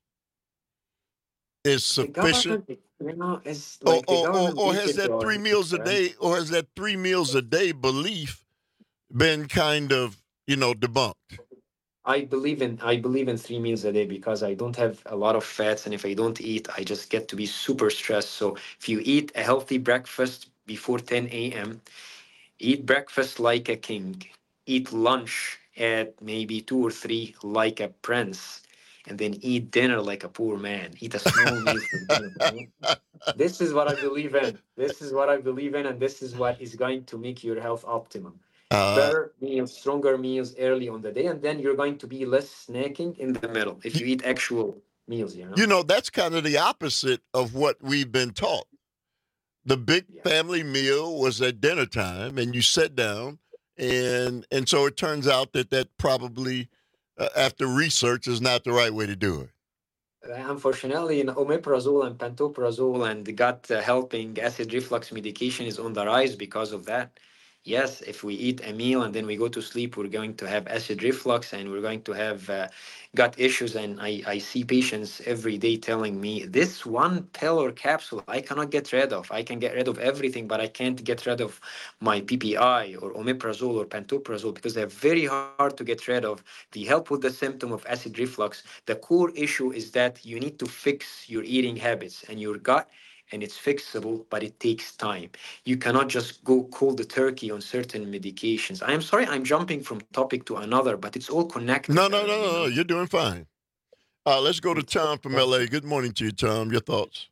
is sufficient? You know, it's Or, like the or, or, government or makes has it that or three it's meals a right. day, or has that three meals a day belief been kind of, you know, debunked? I believe in I believe in three meals a day because I don't have a lot of fats, and if I don't eat, I just get to be super stressed. So if you eat a healthy breakfast before ten a.m., eat breakfast like a king, eat lunch at maybe two or three like a prince, and then eat dinner like a poor man. Eat a small meal for dinner. Right? This is what I believe in. This is what I believe in, and this is what is going to make your health optimum. Uh, Better meals, stronger meals early on the day, and then you're going to be less snacking in the middle if you eat actual meals, you know? You know, that's kind of the opposite of what we've been taught. The big yeah. family meal was at dinner time, and you sat down, and and so it turns out that that probably, uh, after research, is not the right way to do it. Unfortunately, in omeprazole and pantoprazole and the gut uh, helping acid reflux medication is on the rise because of that. Yes, if we eat a meal and then we go to sleep, we're going to have acid reflux and we're going to have uh, gut issues. And I, I see patients every day telling me, this one pill or capsule I cannot get rid of. I can get rid of everything, but I can't get rid of my P P I or omeprazole or pantoprazole because they're very hard to get rid of. They help with the symptom of acid reflux. The core issue is that you need to fix your eating habits and your gut, and it's fixable, but it takes time. You cannot just go cold the turkey on certain medications. I'm sorry, I'm jumping from topic to another, but it's all connected. No, no, no, no, no. You're doing fine. Uh, let's go to Tom from L A. Good morning to you, Tom. Your thoughts?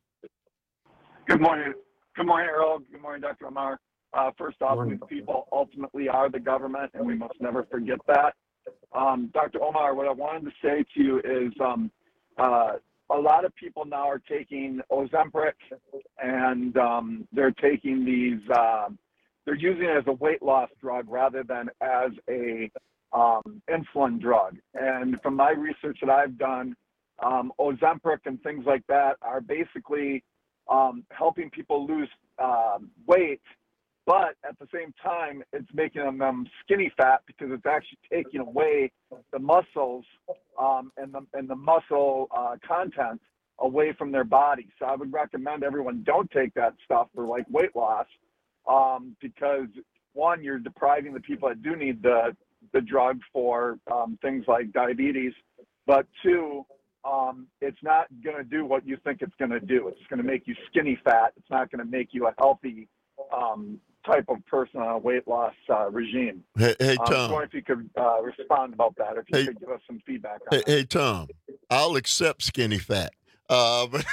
Good morning. Good morning, Earl. Good morning, Doctor Omar. Uh, first off, we people ultimately are the government, and we must never forget that. Um, Doctor Omar, what I wanted to say to you is um, uh, a lot of people now are taking Ozempic, and um, they're taking these, uh, they're using it as a weight loss drug rather than as a um, insulin drug. And from my research that I've done, um, Ozempic and things like that are basically um, helping people lose uh, weight, but at the same time, it's making them um, skinny fat because it's actually taking away the muscles um, and the and the muscle uh, content away from their body. So I would recommend everyone don't take that stuff for like weight loss um, because one, you're depriving the people that do need the the drug for um, things like diabetes, but two, um, it's not going to do what you think it's going to do. It's going to make you skinny fat. It's not going to make you a healthy um, type of person on a weight loss uh, regime. Hey, hey um, Tom. I was wondering if you could uh, respond about that, if you hey, could give us some feedback on hey, that. Hey, Tom, I'll accept skinny fat. Uh, but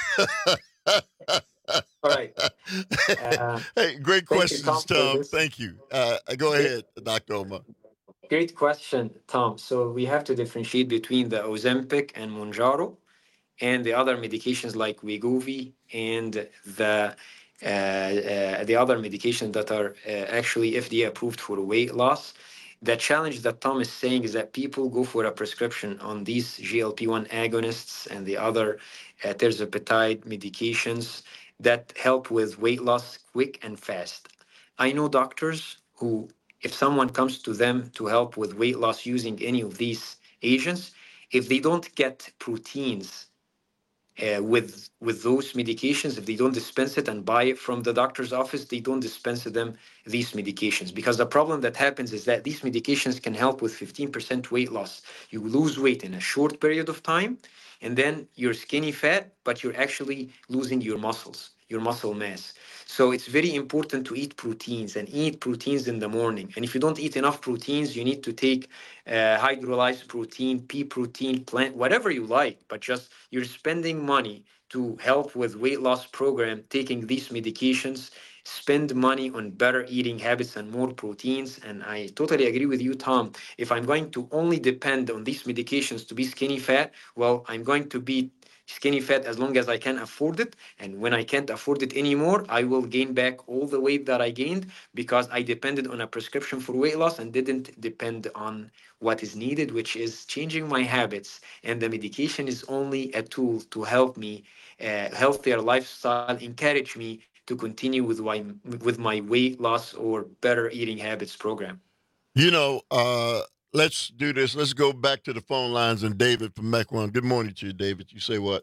All right. Uh, hey, great questions, you, Tom. Tom. Thank you. Uh, go ahead, Doctor Omar. Great question, Tom. So we have to differentiate between the Ozempic and Mounjaro and the other medications like Wegovy and the uh, uh, the other medications that are uh, actually F D A approved for weight loss. The challenge that Tom is saying is that people go for a prescription on these G L P one agonists and the other uh, tirzepatide medications that help with weight loss quick and fast. I know doctors who, if someone comes to them to help with weight loss using any of these agents, if they don't get proteins uh, with with those medications, if they don't dispense it and buy it from the doctor's office, they don't dispense them these medications. Because the problem that happens is that these medications can help with fifteen percent weight loss. You lose weight in a short period of time, and then you're skinny fat, but you're actually losing your muscles, your muscle mass. So it's very important to eat proteins and eat proteins in the morning. And if you don't eat enough proteins, you need to take uh, hydrolyzed protein, pea protein, plant, whatever you like. But just you're spending money to help with weight loss program, taking these medications spend money on better eating habits and more proteins. And I totally agree with you, Tom. If I'm going to only depend on these medications to be skinny fat, well, I'm going to be skinny fat as long as I can afford it. And when I can't afford it anymore, I will gain back all the weight that I gained because I depended on a prescription for weight loss and didn't depend on what is needed, which is changing my habits. And the medication is only a tool to help me, uh, healthier lifestyle, encourage me to continue with my, with my weight loss or better eating habits program. You know, uh, let's do this. Let's go back to the phone lines and David from Mech One. Good morning to you, David. You say what?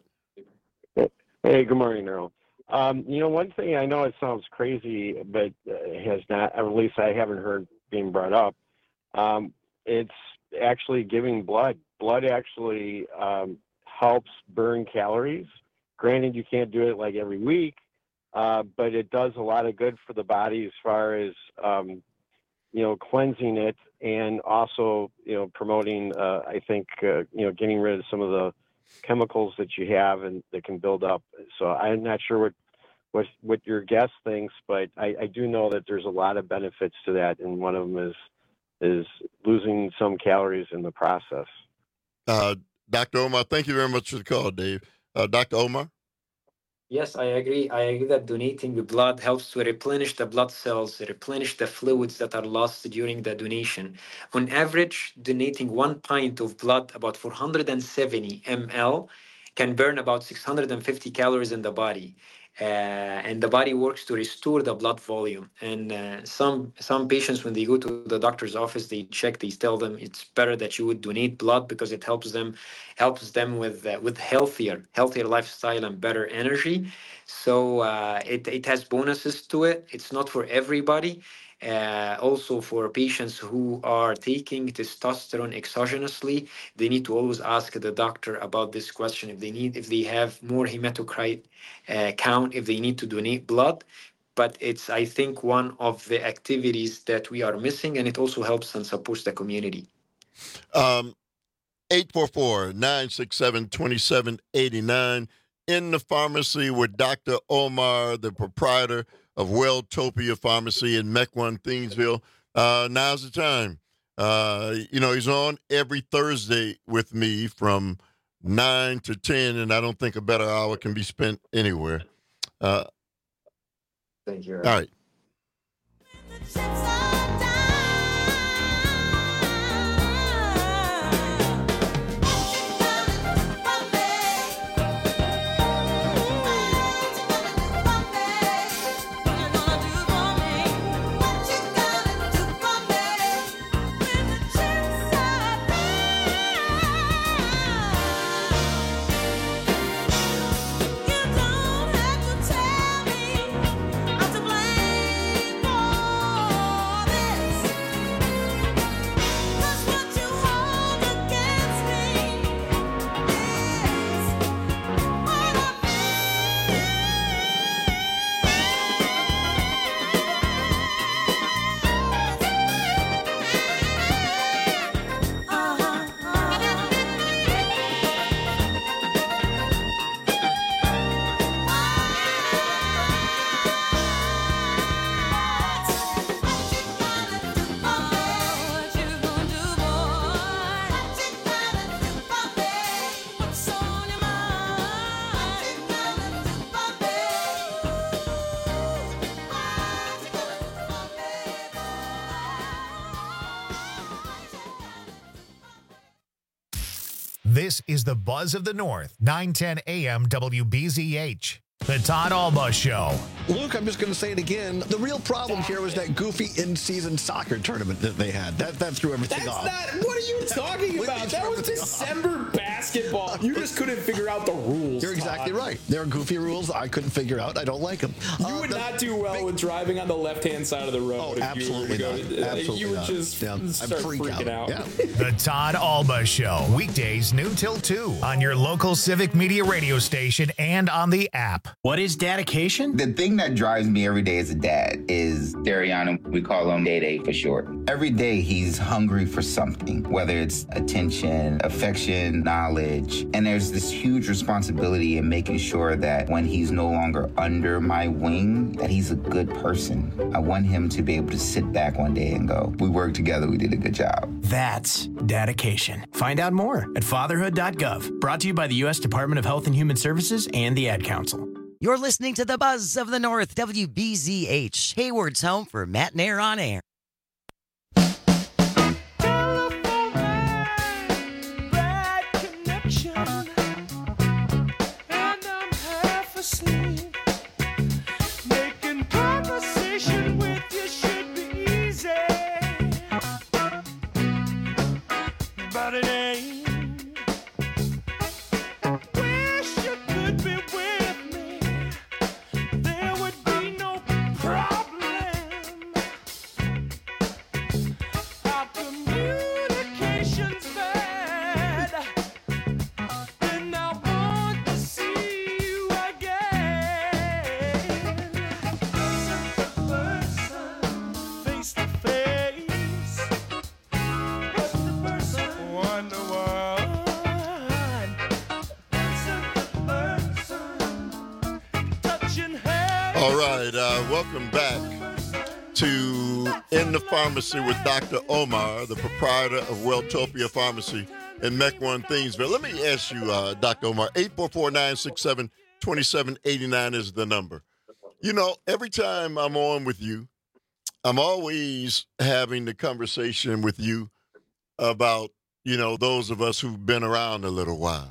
Hey, good morning, Earl. Um, you know, one thing I know it sounds crazy, but uh, has not, at least I haven't heard being brought up. Um, it's actually giving blood. Blood actually um, helps burn calories. Granted, you can't do it like every week, uh, but it does a lot of good for the body as far as, um, you know, cleansing it and also, you know, promoting, uh, I think, uh, you know, getting rid of some of the chemicals that you have and that can build up. So I'm not sure what, what, what your guest thinks, but I, I do know that there's a lot of benefits to that. And one of them is, is losing some calories in the process. Uh, Doctor Omar, thank you very much for the call, Dave. Uh, Doctor Omar? Yes, I agree. I agree that donating the blood helps to replenish the blood cells, replenish the fluids that are lost during the donation. On average, donating one pint of blood, about four hundred seventy milliliters, can burn about six hundred fifty calories in the body. Uh, and the body works to restore the blood volume. And uh, some some patients, when they go to the doctor's office, they check. They tell them it's better that you would donate blood because it helps them helps them with uh, with healthier healthier lifestyle and better energy. So uh, it it has bonuses to it. It's not for everybody. Uh, also, for patients who are taking testosterone exogenously, they need to always ask the doctor about this question. If they need, if they have more hematocrit uh, count, if they need to donate blood. But it's, I think, one of the activities that we are missing, and it also helps and supports the community. Um, eight four four, nine six seven, two seven eight nine in the pharmacy with Doctor Omar, the proprietor of Welltopia Pharmacy in Mech One, Thiensville. Uh, now's the time. Uh, you know, he's on every Thursday with me from nine to ten, and I don't think a better hour can be spent anywhere. Uh, Thank you. All right. This is the Buzz of the North, nine ten A M W B Z H. The Todd Alba Show. Luke, I'm just going to say it again. The real problem here was that goofy in-season soccer tournament that they had. That that threw everything That's off. not. What are you talking about? That was December basketball. You just couldn't figure out the rules. You're exactly Todd. right. There are goofy rules I couldn't figure out. I don't like them. You Uh, would the not do well with driving on the left-hand side of the road. Oh, if absolutely you were to not. go, Absolutely You would not. just Yeah, I'd start freak freaking out. out. The Todd Alba Show, weekdays noon till two on your local Civic Media radio station and on the app. What is dedication? The thing that drives me every day as a dad is Dariana. We call him Day Day for short. Every day he's hungry for something, whether it's attention, affection, knowledge. And there's this huge responsibility in making sure that when he's no longer under my wing, that he's a good person. I want him to be able to sit back one day and go, we worked together, we did a good job. That's dedication. Find out more at fatherhood dot gov. Brought to you by the U S Department of Health and Human Services and the Ad Council. You're listening to the Buzz of the North, W B Z H, Hayward's home for Matt Nair on Air. All right, uh, welcome back to In the Pharmacy with Doctor Omar, the proprietor of Welltopia Pharmacy in Mequon, Thingsville. Let me ask you, uh, Doctor Omar, eight four four, nine six seven, two seven eight nine is the number. You know, every time I'm on with you, I'm always having the conversation with you about, you know, those of us who've been around a little while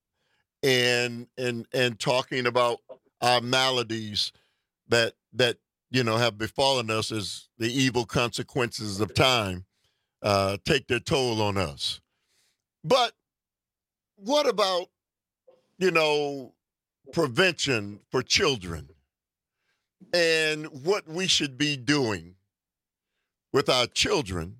and and and talking about our maladies that that you know have befallen us as the evil consequences of time uh, take their toll on us. But what about, you know, prevention for children and what we should be doing with our children,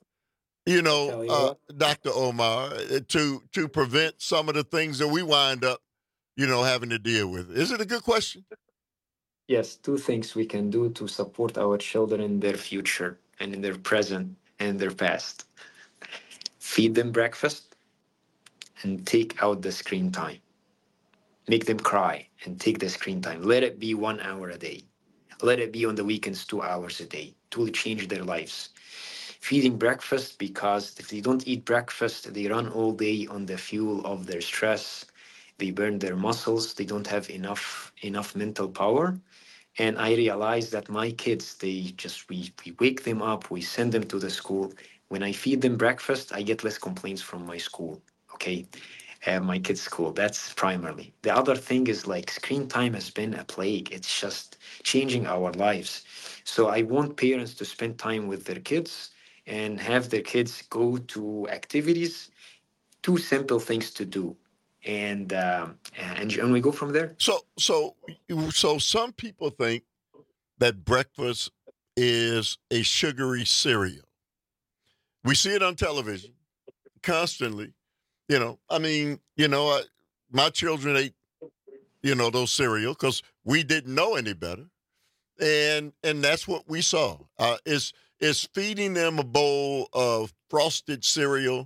you know, uh, Doctor Omar, to to prevent some of the things that we wind up, you know, having to deal with? Is it a good question? Yes, two things we can do to support our children in their future and in their present and their past. Feed them breakfast and take out the screen time. Make them cry and take the screen time. Let it be one hour a day. Let it be on the weekends two hours a day. It will change their lives. Feeding breakfast, because if they don't eat breakfast, they run all day on the fuel of their stress. They burn their muscles. They don't have enough enough mental power. And I realized that my kids, they just, we, we wake them up, we send them to the school. When I feed them breakfast, I get less complaints from my school, okay? Uh, my kids' school, that's primarily. The other thing is like screen time has been a plague. It's just changing our lives. So I want parents to spend time with their kids and have their kids go to activities, two simple things to do. And, um, and and we go from there. So so so some people think that breakfast is a sugary cereal. We see it on television constantly. You know, I mean, you know, I, my children ate, you know, those cereal because we didn't know any better, and and that's what we saw. Uh, is is feeding them a bowl of frosted cereal?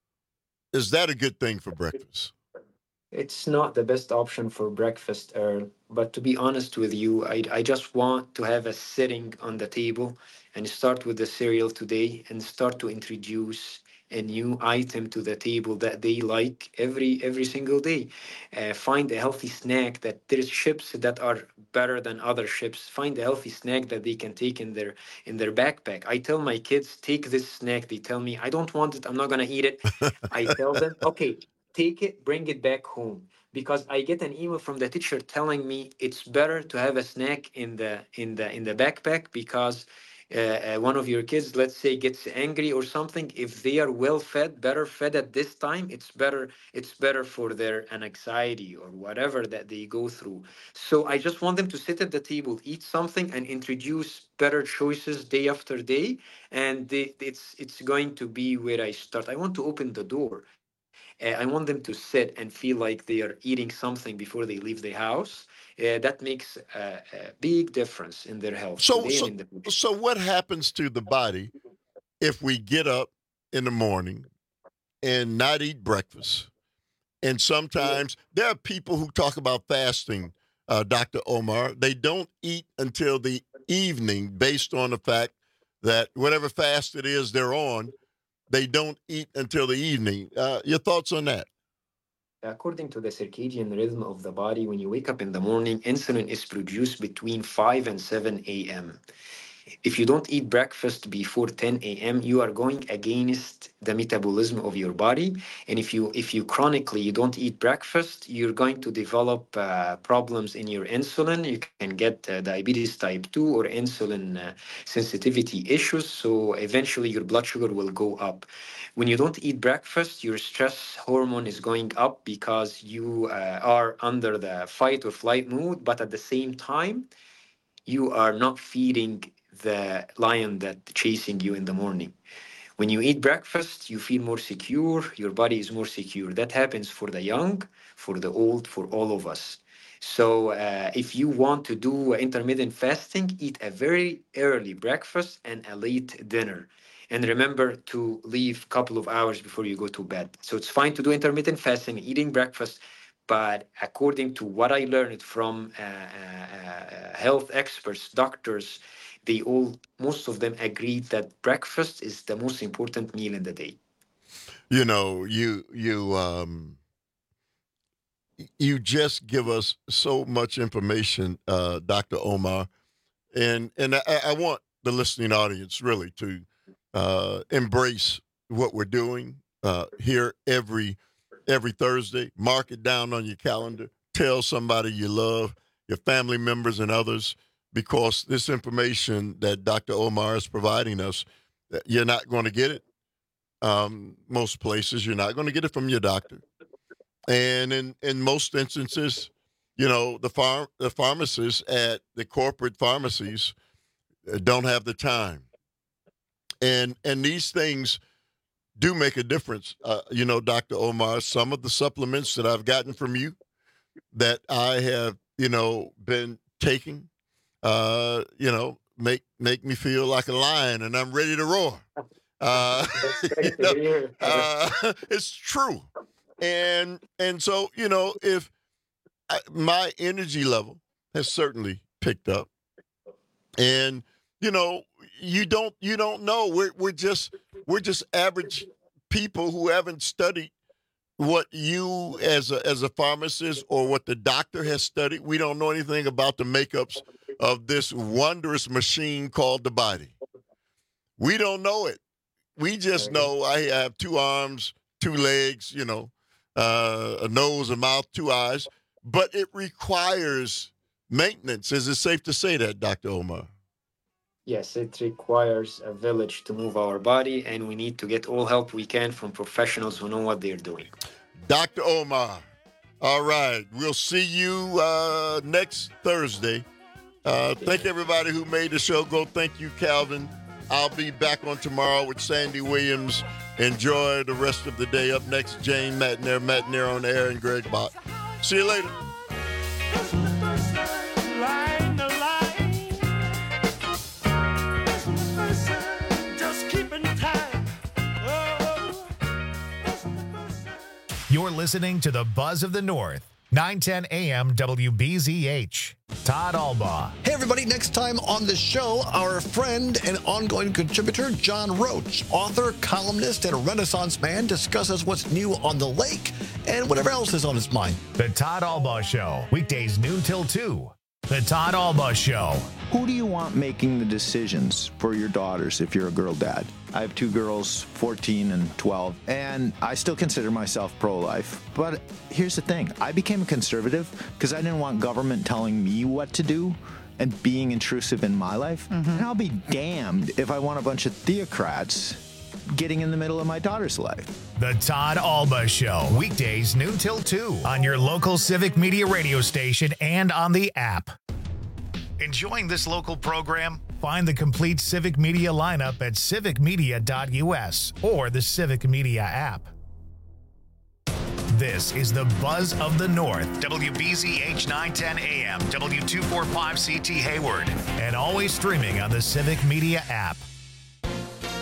Is that a good thing for breakfast? It's not the best option for breakfast, Earl. But to be honest with you, I, I just want to have a sitting on the table and start with the cereal today and start to introduce a new item to the table that they like every every single day. Uh, find a healthy snack that there's chips that are better than other chips. Find a healthy snack that they can take in their in their backpack. I tell my kids, take this snack. They tell me, I don't want it. I'm not gonna eat it. I tell them, okay, take it, bring it back home. Because I get an email from the teacher telling me it's better to have a snack in the in the in the backpack because uh, uh, one of your kids, let's say, gets angry or something. If they are well fed, better fed at this time, it's better. It's better for their anxiety or whatever that they go through. So I just want them to sit at the table, eat something, and introduce better choices day after day. And they, it's it's going to be where I start. I want to open the door. Uh, I want them to sit and feel like they are eating something before they leave the house. Uh, that makes a, a big difference in their health. So, today so, and in the so what happens to the body if we get up in the morning and not eat breakfast? And sometimes there are people who talk about fasting, uh, Doctor Omar. They don't eat until the evening based on the fact that whatever fast it is they're on, they don't eat until the evening. Uh, your thoughts on that? According to the circadian rhythm of the body, when you wake up in the morning, insulin is produced between five and seven a.m. If you don't eat breakfast before ten a.m., you are going against the metabolism of your body. And if you if you chronically you don't eat breakfast, you're going to develop uh, problems in your insulin. You can get uh, diabetes type two or insulin uh, sensitivity issues. So eventually your blood sugar will go up. When you don't eat breakfast, your stress hormone is going up because you uh, are under the fight or flight mood, but at the same time, you are not feeding the lion that's chasing you in the morning. When you eat breakfast, you feel more secure, your body is more secure. That happens for the young, for the old, for all of us. So uh, if you want to do intermittent fasting, eat a very early breakfast and a late dinner. And remember to leave a couple of hours before you go to bed. So it's fine to do intermittent fasting, eating breakfast, but according to what I learned from uh, uh, health experts, doctors, they all, most of them agreed that breakfast is the most important meal in the day. You know, you you um, you just give us so much information, uh, Doctor Omar, and and I, I want the listening audience really to uh, embrace what we're doing uh, here every every Thursday. Mark it down on your calendar. Tell somebody you love, your family members and others, because this information that Doctor Omar is providing us, you're not going to get it um, most places. You're not going to get it from your doctor. And in, in most instances, you know, the farm the pharmacists at the corporate pharmacies don't have the time. And and these things do make a difference. Uh, you know, Doctor Omar, some of the supplements that I've gotten from you that I have, you know, been taking, uh, you know, make make me feel like a lion and I'm ready to roar. Uh, you know, uh, it's true. And and so, you know, if I, my energy level has certainly picked up, and you know, you don't you don't know. We're we're just we're just average people who haven't studied what you as a as a pharmacist or what the doctor has studied. We don't know anything about the makeups of this wondrous machine called the body. We don't know it. We just know I have two arms, two legs, you know, uh, a nose, a mouth, two eyes, but it requires maintenance. Is it safe to say that, Doctor Omar? Yes, it requires a village to move our body, and we need to get all help we can from professionals who know what they're doing. Doctor Omar, all right. We'll see you uh, next Thursday. Uh, thank everybody who made the show go. Thank you, Calvin. I'll be back on tomorrow with Sandy Williams. Enjoy the rest of the day. Up next, Jane Matnair, Matnair on the air, and Greg Bott. See you later. You're listening to the Buzz of the North, nine ten A M W B Z H. Todd Albaugh. Hey, everybody. Next time on the show, our friend and ongoing contributor, John Roach, author, columnist, and Renaissance man, discusses what's new on the lake and whatever else is on his mind. The Todd Albaugh Show, weekdays noon till two. The Todd Albaugh Show. Who do you want making the decisions for your daughters if you're a girl dad? I have two girls, fourteen and twelve, and I still consider myself pro-life. But here's the thing. I became a conservative because I didn't want government telling me what to do and being intrusive in my life. Mm-hmm. And I'll be damned if I want a bunch of theocrats getting in the middle of my daughter's life. The Todd Albaugh Show, weekdays noon till two on your local Civic Media radio station and on the app. Enjoying this local program? Find the complete Civic Media lineup at civic media dot U S or the Civic Media app. This is the Buzz of the North, W B Z H nine ten A M, W two forty-five C T Hayward, and always streaming on the Civic Media app.